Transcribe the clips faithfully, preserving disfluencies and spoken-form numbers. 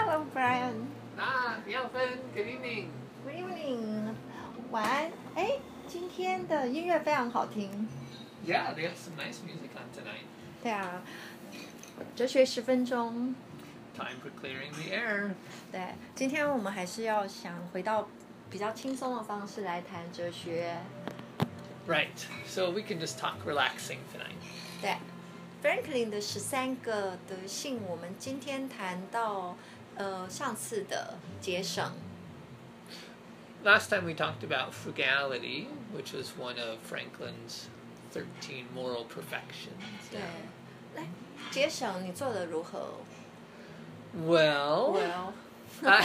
Hello, Brian. Ah, Yelvin, good evening. Good evening. 晚安。哎，今天的音乐非常好听。 Yeah, they have some nice music on tonight. 对啊，哲学十分钟。 Time for clearing the air. 对，今天我们还是要想回到比较轻松的方式来谈哲学。 Right. So we can just talk relaxing tonight. 对 ，Franklin 的十三个德性，我们今天谈到呃上次的节省。 Last time we talked about frugality, which was one of Franklin's thirteen moral perfections. 对，来节省你做的如何 Well, ？Well. I,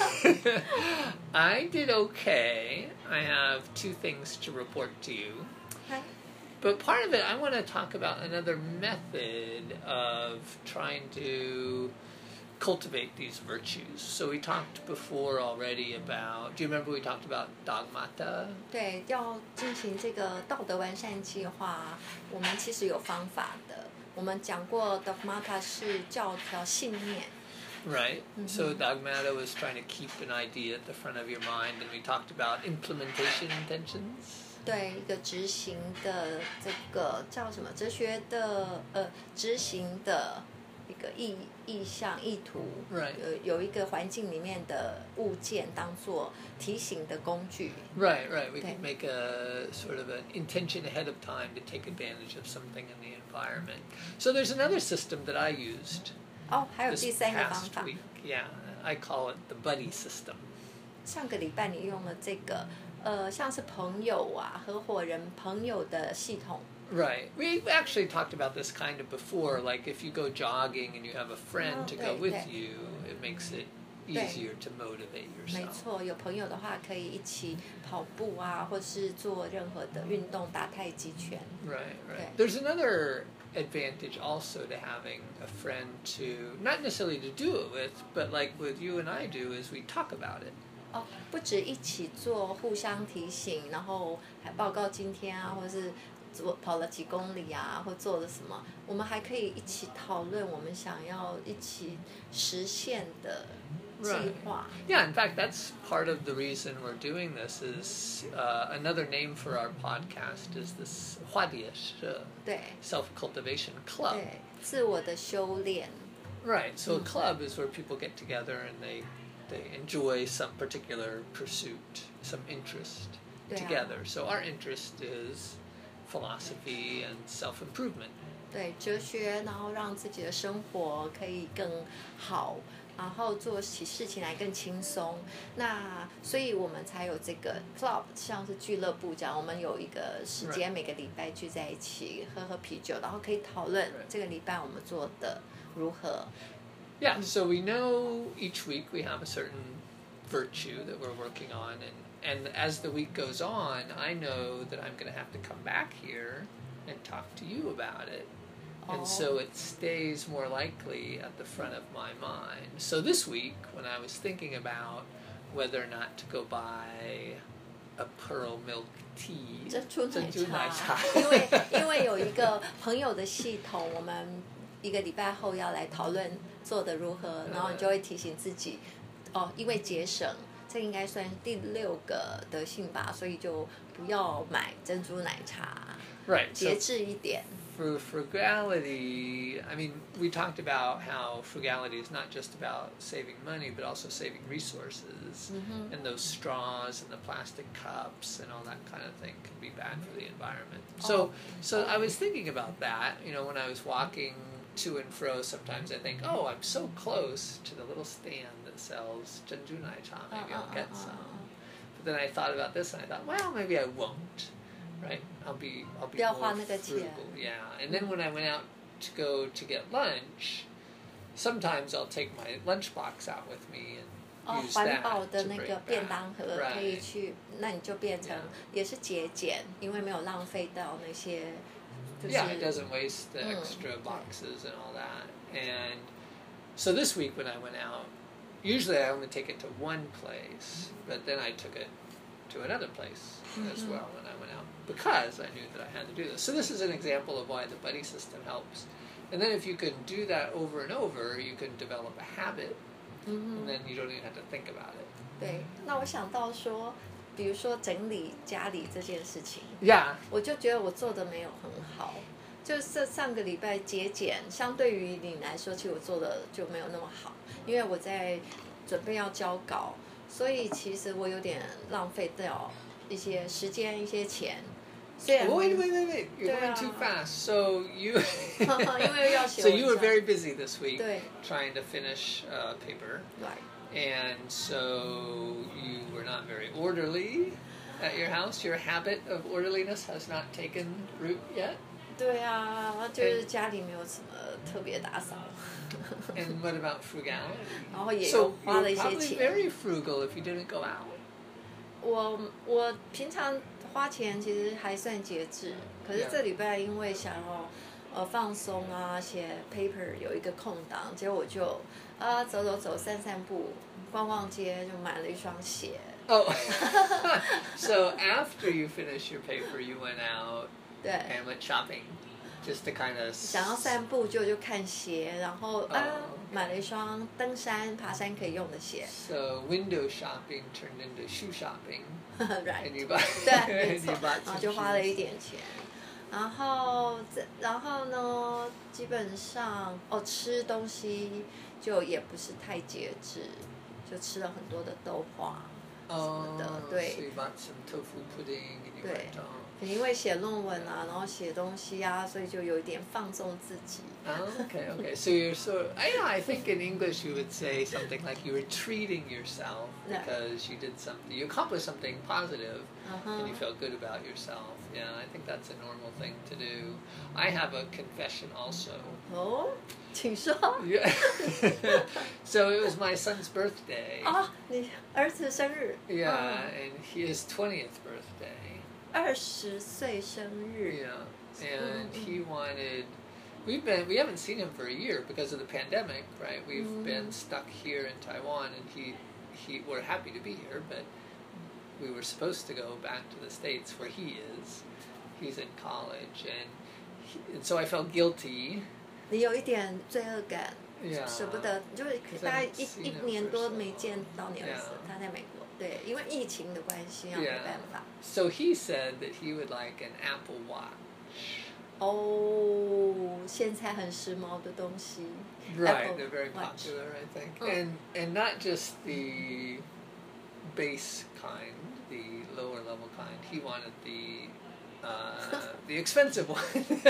I did okay. I have two things to report to you. Okay. But part of it, I want to talk about another method of trying to cultivate these virtues. So we talked before already about, do you remember we talked about dogmata? 对，要进行这个道德完善计划，我们其实有方法的。我们讲过 dogmata 是教条信念。 Right. Mm-hmm. So dogmata was trying to keep an idea at the front of your mind, and we talked about implementation intentions. 对，一个执行的这个叫什么？哲学的呃，执行的一个意意向、意图。 Right. 有有一个环境里面的物件当做提醒的工具。 Right, right. We Okay. could make a sort of an intention ahead of time to take advantage of something in the environment. So there's another system that I used. 哦，还有 This 第三个方 past 法。 week, yeah, I call it the buddy system. 上个礼拜你用了这个，呃，像是朋友啊、合伙人、朋友的系统。 Right. We actually talked about this kind of before. Like if you go jogging and you have a friend Oh, to go 对， with 对。 you, it makes it 对。 easier to motivate 没 yourself. 错，有朋友的话可以一起跑步啊，或是做任何的运动，打太极拳。 Right, right. Okay. There's another advantage also to having a friend to, not necessarily to do it with, but like what you and I do is we talk about it. 哦，不止一起做，互相提醒，然后还报告今天啊，或是做跑了几公里啊，或做了什么，我们还可以一起讨论我们想要一起实现的计划。 Yeah, in fact, that's part of the reason we're doing this is uh, another name for our podcast is this 花蝶社对 self-cultivation club. 对，自我的修炼。 Right, so a club is where people get together and they, they enjoy some particular pursuit, some interest Yeah. together. So our interest is philosophy and self-improvement. 对哲学，然后让自己的生活可以更好，然后做起事情来更轻松。那所以我们才有这个 club， 像是俱乐部这样，我们有一个时间， Right. 每个礼拜聚在一起喝喝啤酒，然后可以讨论 Right. 这个礼拜我们做的如何。 Yeah, so we know each week we have a certain virtue that we're working on, and, and as the week goes on, I know that I'm going to have to come back here and talk to you about it. And so Oh. it stays more likely at the front of my mind. So this week, when I was thinking about whether or not to go buy a pearl milk tea, 珍珠奶珍珠奶茶。 茶，因为因为有一个朋友的系统，我们一个礼拜后要来讨论做的如何，然后你就会提醒自己，哦，因为节省，这应该算第六个德性吧，所以就不要买珍珠奶茶， Right. So 节制一点。 for frugality, I mean, we talked about how frugality is not just about saving money, but also saving resources. Mm-hmm. And those straws and the plastic cups and all that kind of thing can be bad for the environment. So, Oh. so I was thinking about that. You know, when I was walking to and fro, sometimes I think, oh, I'm so close to the little stand that sells Jenju Nai Cha. Maybe Uh, I'll uh, get uh, uh, some. uh. But then I thought about this and I thought, well, maybe I won't. Right? I'll be I'll be 不要 more 花那个钱。 frugal. Yeah. And then when I went out to go to get lunch, sometimes I'll take my lunchbox out with me and 哦， use 环 that 保的 to 那 bring 个便当 back. 盒可以 Right. 去，那你就变成 Yeah. 也是节俭，因为没有浪费到那些，就是 Yeah, it doesn't waste the Mm. extra boxes and all that. And so this week when I went out, usually I only take it to one place, but then I took it to another place as Mhm. well when I went out because I knew that I had to do this. So this is an example of why the buddy system helps. And then if you can do that over and over, you can develop a habit 嗯 and then you don't even have to think about it. 对，那我想到说，比如说整理家里这件事情， Yeah. 我就觉得我做的没有很好。就是上个礼拜节俭，相对于你来说，其实我做的就没有那么好，因为我在准备要交稿，所以其实我有点浪费掉一些时间、一些钱。虽然 Wait, wait, wait, wait! You're 对啊 going too fast. So you, 因为要写 so 文 you were 章 very busy this week 对 trying to finish a paper, right and so you were not very orderly at your house. Your habit of orderliness has not taken root yet. 对啊，就是家里没有什么特别打扫， And what about frugality? 然后也 So 有花了 you're 一些 probably 钱。 very frugal if you didn't go out. 我我平常花钱其实还算节制，可是 Yeah. 这礼拜因为想要呃放松啊，写 paper 有一个空档，结果我就啊走走走，散散步，逛逛街，就买了一双鞋。 Oh, so after you finished your paper, you went out 对， and went shopping, just to kind of 想要散步就就看鞋，然后啊、 哦买了一双登山爬山可以用的鞋。 So window shopping turned into shoe shopping, right and you bought 对，没 and 错 you，bought 然后 some 就花了 shoes. 一点钱，然后这然后呢，基本上哦吃东西就也不是太节制，就吃了很多的豆花。 Oh, 的， so 对。 you bought some tofu pudding and you 对 went on. 因为写论文啊，然后写东西啊，所以就有一点放纵自己。 Oh, okay, okay. So you're sort of, I know, I think in English you would say something like you were treating yourself Yeah. because you did something, you accomplished something positive and you 嗯哼， felt good about yourself. Yeah, I think that's a normal thing to do. I have a confession also. 哦，请说。 Yeah. So it was my son's birthday. 啊，你儿子生日。 Yeah, 嗯 and his twentieth birthday. 二十岁生日。 Yeah, and he wanted. We've been we haven't seen him for a year because of the pandemic, right? We've Mm. been stuck here in Taiwan, and he he we're happy to be here, but we were supposed to go back to the States where he is. He's in college, and he, and so I felt guilty. 你有一点罪恶感， Yeah. 舍不得，就是大概一一年多没见到你儿子， Yeah. 他在美国，对，因为疫情的关系，啊，没 Yeah. 办法。 So he said that he would like an Apple Watch. 哦，现在很时髦的东西。 Right, Apple they're very Watch. popular, I think, Oh. and and not just the base kind, the lower level kind. He wanted the uh, the expensive one,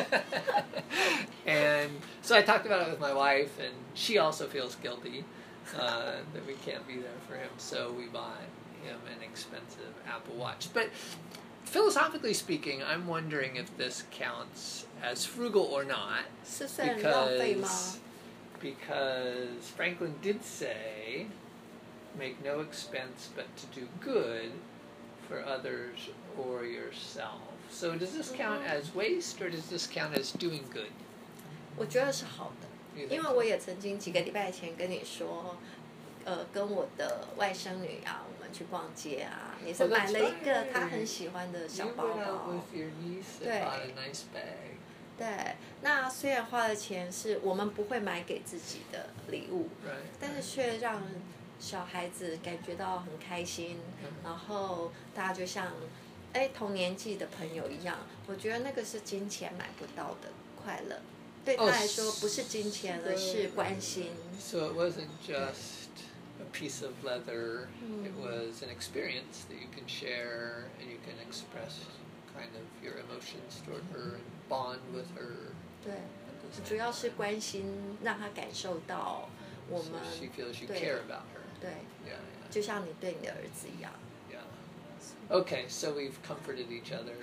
and so I talked about it with my wife, and she also feels guilty uh, that we can't be there for him. So we bought him an expensive Apple Watch, but. Philosophically speaking, I'm wondering if this counts as frugal or not. 是算浪费吗？ Because, because Franklin did say, make no expense but to do good for others or yourself. So does this count as waste or does this count as doing good? 我觉得是好的， You think 因为我也曾经几个礼拜前跟你说，呃，跟我的外甥女啊，我们去逛街啊，也是 Oh, that's 买了一个 right. 她很喜欢的小 You 包 went out 包。 with your niece and 对。 bought a nice bag. 对，那虽然花的钱是我们不会买给自己的礼物， Right. 但是却让小孩子感觉到很开心，然后大家就像哎同年纪的朋友一样，我觉得那个是金钱买不到的快乐，对他来说不是金钱，而是关心。 So it wasn't just a piece of leather. Mm. It was an experience that you can share and you can express kind of your emotions toward her and bond with her. 对， at this 主要是 time. 关心，让他感受到我 So 们 she feels you 对 care about her. 对， Yeah, 就像你对你的儿子一样。 yeah, yeah. Okay, so we've comforted each other.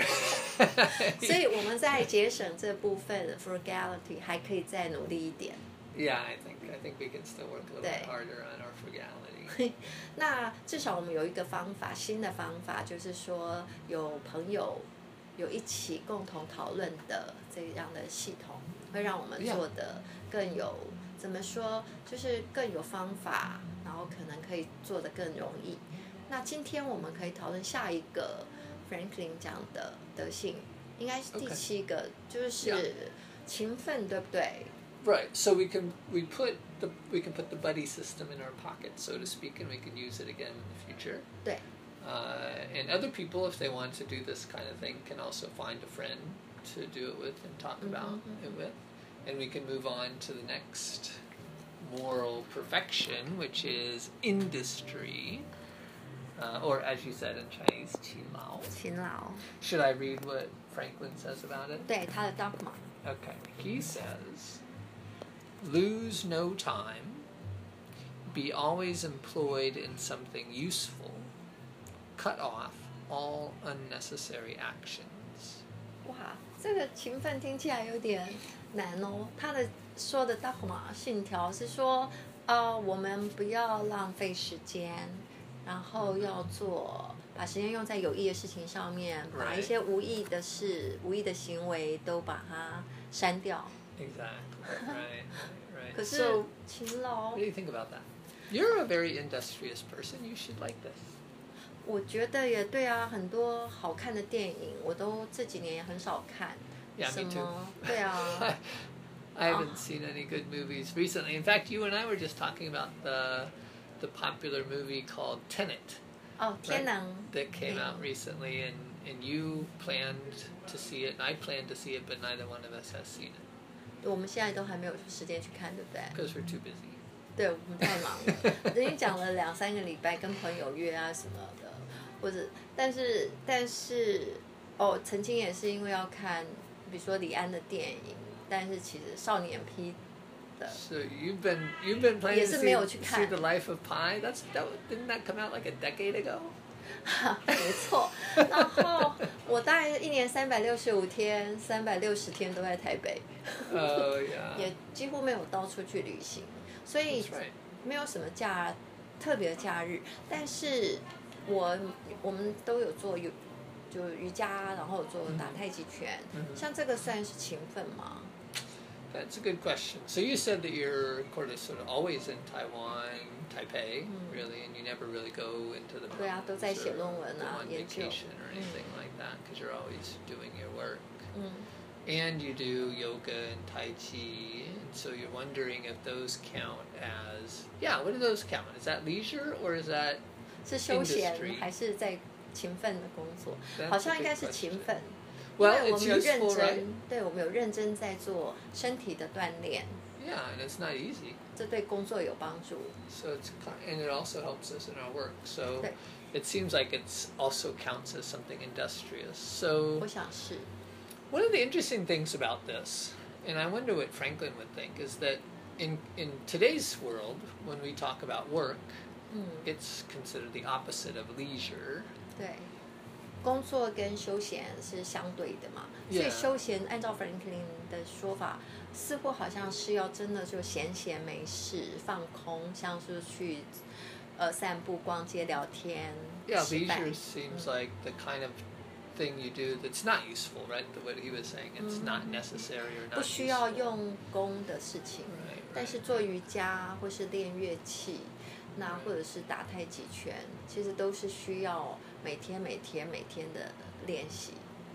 We're- 所以我们在节省这部分 frugality 还可以再努力一点。 yeah, I think I think we can still work a little bit 네. harder on our frugality. 那至少我们有一个方法，新的方法就是说有朋友有一起共同讨论的这样的系统，会让我们 Yeah. 做的更有怎么说，就是更有方法，然后可能可以做得更容易。那今天我们可以讨论下一个 Franklin 讲的德性，应该是第 Okay. 七个，就是 Yeah. 勤奋，对不对？ Right. So we can we put the we can put the buddy system in our pocket, so to speak, and we can use it again in the future. 对， Uh, and other people, if they want to do this kind of thing, can also find a friend to do it with and talk about Mhm. it with. And we can move on to the next moral perfection, which is industry. Uh, or as you said in Chinese, 勤劳. 勤劳。 Should I read what Franklin says about it? 对，他的 dogma。 Okay. He says, lose no time, be always employed in something useful, cut off all unnecessary actions. 哇，这个勤奋听起来有点难哦。他的说的 dogma 信条是说，呃，我们不要浪费时间，然后要做，把时间用在有益的事情上面，把一些无益的事、无益的行为都把它删掉。 Exactly. Right. Right. 可是 So, 勤劳 what do you think about that? You're a very industrious person. You should like this. 我觉得也对啊，很多好看的电影我都这几年也很少看。 Yeah, 什 me too. 么？对啊， I haven't seen any good movies recently. In fact, you and I were just talking about the the popular movie called Tenet 哦，天能 that came Yeah. out recently, and and you planned to see it, and I planned to see it, but neither one of us has seen it 我们现在都还没有时间去看，对不对？ because we're too busy. 对，我们太忙了，已经讲了两三个礼拜，跟朋友约啊什么的，或者，但是但是哦，曾经也是因为要看，比如说李安的电影，但是其实少年批的 So you've been you've been planning 也 to 是 see, 没有去看。 see the Life of Pi. That's that didn't that come out like a decade ago? 没错。然后我大概一年三百六十五天，三百六十天都在台北， Oh yeah. 也几乎没有到处去旅行，所以 That's right. 没有什么假特别的假日。但是我我们都有做有就瑜伽，然后有做打太极拳， 嗯像这个算是勤奋吗？ That's a good question. So you said that you're, of course, sort of always in Taiwan, Taipei, really, and you never really go into the 对啊，都在 mountains 写 or 论文 go 啊， on 研究。 vacation or anything like that because you're always doing your work. 嗯， And you do yoga and Tai Chi, and so you're wondering if those count as, yeah, what do those count? Is that leisure or is that 是休闲 Industry 还是在勤奋的工作？ That's a 好像应 good 该是勤 question. 奋。 Well, 因为我 it's 们有认 useful, 真 right? 对我们有认真在做身体的锻炼， Yeah, and it's not easy. 这对工作有帮助。 So it's ki- and it also helps us in our work. So Right. it seems like it's also counts as something industrious. So 我想是， one of the interesting things about this, and I wonder what Franklin would think, is that in in today's world, when we talk about work, 嗯， it's considered the opposite of leisure. 对，工作跟休闲是相对的嘛，所以 Yeah. 休闲按照 Franklin 的说法，似乎好像是要真的就闲闲没事放空，像是去呃散步、逛街、聊天、 Yeah, 吃饭 leisure seems like the kind of thing you do that's not useful, right? The, what he was saying, it's not necessary or 不 not 需要 useful. 用功的事情。 Right, 但 right. 是做瑜伽或是练乐器，那或者是打太极拳，其实都是需要每天每天每天的练习。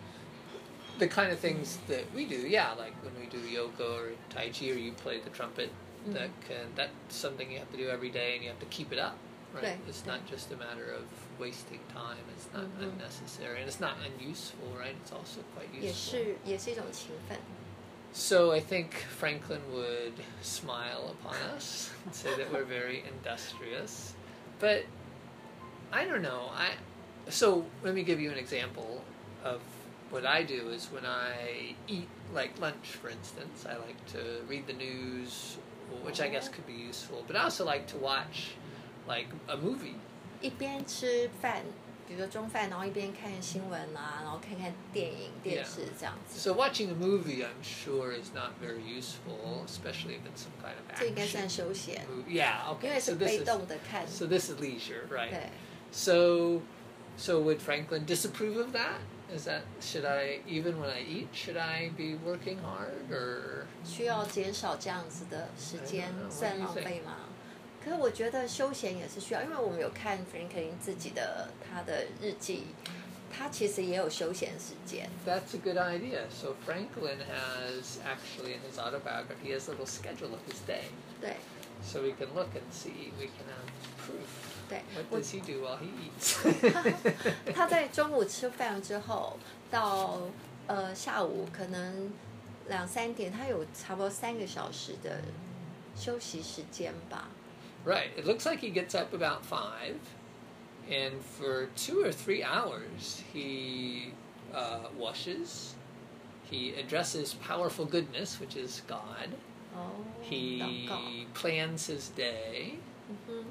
The kind of things that we do, yeah, like when we do yoga or tai chi or you play the trumpet, that can that's something you have to do every day and you have to keep it up, right? Right. It's not just a matter of wasting time. It's not Mhm. unnecessary and it's not unuseful, right? It's also quite 也 useful. 是也是一种勤奋。 So I think Franklin would smile upon us and say that we're very industrious. But I don't know. I so let me give you an example of what I do is when I eat like lunch, for instance, I like to read the news, which I guess could be useful. But I also like to watch like a movie. 一边吃饭，比如说中饭，然后一边看新闻啊，然后看看电影、电视这样子。 So watching a movie, I'm sure, is not very useful, especially if it's some kind of 这应该算 action 休闲， movie. Yeah, 因 okay. 为 So 是 this 被 is 动的看。 so this is leisure, right? 对， So, so would Franklin disapprove of that? Is that should I even when I eat should I be working hard or 需要减少这样子的时间 I don't know. What do you 算浪费吗？可是我觉得休闲也是需要，因为我们有看 Franklin 自己的他的日记，他其实也有休闲时间。 that's a good idea? So Franklin has actually in his autobiography he has a little schedule of his day. 对， so we can look and see. We can have proof. 对， What does he do while he eats? 他在中午吃饭之后，到呃下午可能两三点，他有差不多三个小时的休息时间吧。 Right. It looks like he gets up about five, and for two or three hours he uh, washes. He addresses powerful goodness, which is God. 哦，祷告。 He plans his day, 嗯哼，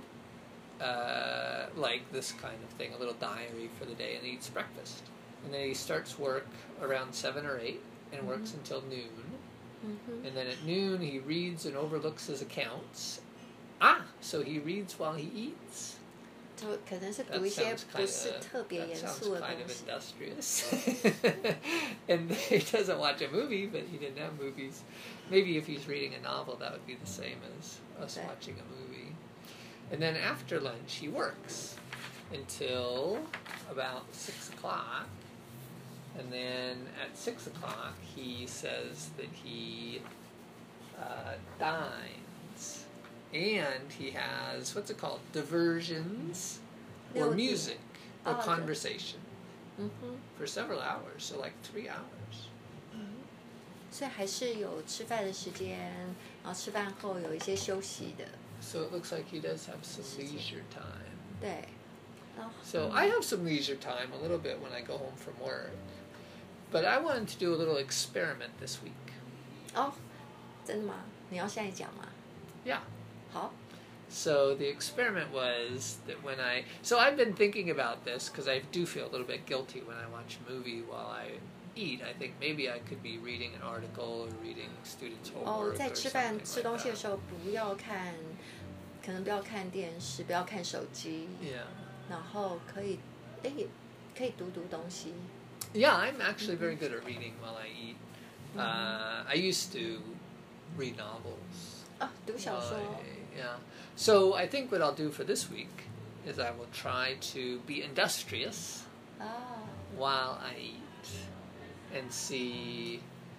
uh, like this kind of thing, a little diary for the day, and eats breakfast. And then he starts work around seven or eight and works until noon. 嗯哼， And then at noon he reads and overlooks his accounts. Ah, so he reads while he eats. 就可能是 That 读一些 sounds 不 kind 是 of 特别 that 严 sounds 肃的 kind 东 of 西。 industrious. And he doesn't watch a movie, but he didn't have movies. Maybe if he's reading a novel, that would be the same as us Okay. watching a movie. And then after lunch, he works until about six o'clock. And then at six o'clock, he says that he uh, dines. And he has, what's it called? Diversions or 六点 music or Oh, okay. conversation 嗯哼， for several hours, so like three hours. 所以还是有吃饭的时间，然后吃饭后有一些休息的。 So it looks like he does have some leisure time. 对，然后 So I have some leisure time a little bit when I go home from work. But I wanted to do a little experiment this week. 哦，真的吗？你要现在讲吗？ Yeah. 好， So the experiment was that when I... So I've been thinking about this because I do feel a little bit guilty when I watch a movie while I eat. I think maybe I could be reading an article or reading students' 哦， homework 在 or 吃饭 something 吃东西的 like 时候不要看，可能不要看电视，不要看手机， that. Yeah. 然后可以，哎，可以读读东西。 Yeah, I'm actually very good at reading while I eat. Uh, I used to read novels. 啊，读小说。 I- yeah. So I think what I'll do for this week is I will try to be industrious 啊， while I eat and see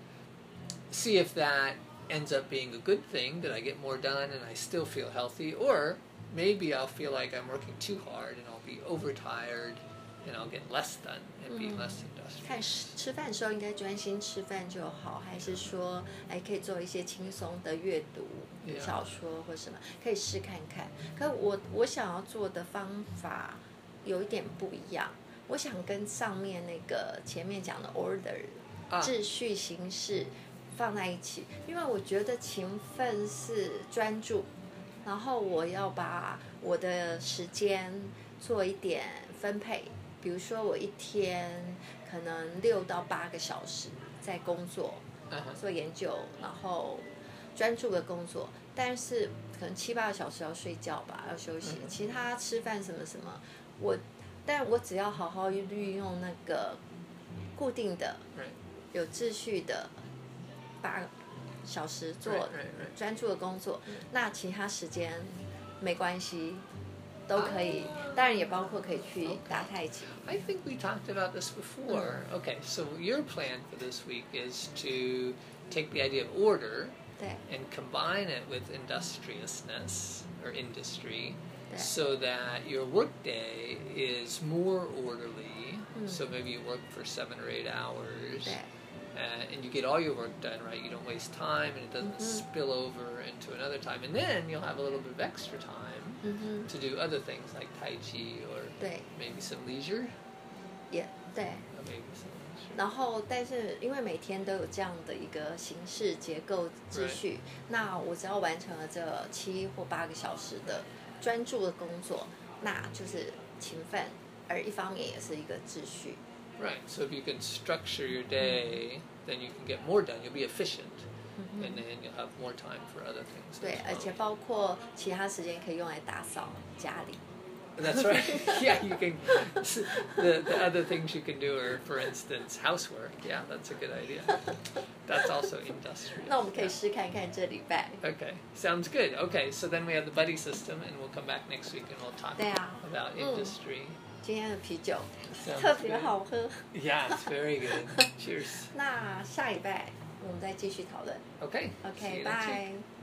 see if that ends up being a good thing, that I get more done and I still feel healthy, or maybe I'll feel like I'm working too hard and I'll be overtired and I'll get less done and be Mm. less industrious. 看吃吃饭的时候应该专心吃饭就好，还是说，哎，可以做一些轻松的阅读，读 Yeah. 小说或什么，可以试看看。可我我想要做的方法有一点不一样，我想跟上面那个前面讲的 order 啊秩序形式放在一起，因为我觉得勤奋是专注，然后我要把我的时间做一点分配，比如说我一天可能六到八个小时在工作， Uh-huh. 做研究，然后专注的工作，但是可能七八个小时要睡觉吧，要休息， 嗯其他吃饭什么什么，我，但我只要好好运用那个固定的、 Right. 有秩序的八小时 Right, 做 right, right. 专注的工作，那其他时间没关系，都可以，当然也包括可以去打太极。 I think we talked about this before. Okay, so your plan for this week is to take the idea of order 对 and combine it with industriousness or industry 对 so that your workday is more orderly. So maybe you work for seven or eight hours 对 uh, and you get all your work done, right? You don't waste time and it doesn't spill over into another time. And then you'll have a little bit of extra time 嗯哼， to do other things like Tai Chi or 对， maybe some leisure. 也对。 Or maybe some leisure. 然后，但是因为每天都有这样的一个形式、结构、秩序，那我只要完成了这七或八个小时的专注的工作，那就是勤奋，而一方面也是一个秩序。 Right. So if you can structure your day, then you can get more done. You'll be efficient, and then you'll have more time for other things. 对， as 而 well. 且包括其他时间可以用来打扫家里。 That's right. Yeah, you can. The the other things you can do are, for instance, housework. Yeah, that's a good idea. That's also industrial. 那我们可以 Yeah. 试看看这礼拜。 Okay, sounds good. Okay, so then we have the buddy system, and we'll come back next week and we'll talk 对啊， about 嗯， industry. 今天的啤酒 Sounds 特别 good. 好喝。 Yeah, it's very good. Cheers. 那下礼拜我们再继续讨论。 Okay. see OK， you next week. 拜。